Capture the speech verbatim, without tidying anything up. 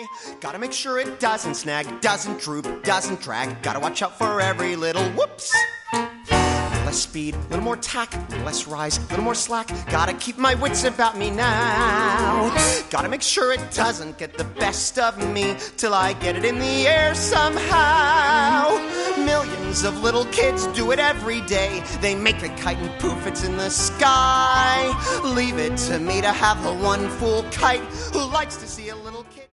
Gotta make sure it doesn't snag, doesn't droop, doesn't drag. Gotta watch out for every little whoops. Less speed, a little more tack, less rise, a little more slack. Gotta keep my wits about me now. Gotta make sure it doesn't get the best of me till I get it in the air somehow. Millions of little kids do it every day. They make a kite and poof, it's in the sky. Leave it to me to have the one fool kite who likes to see a little kid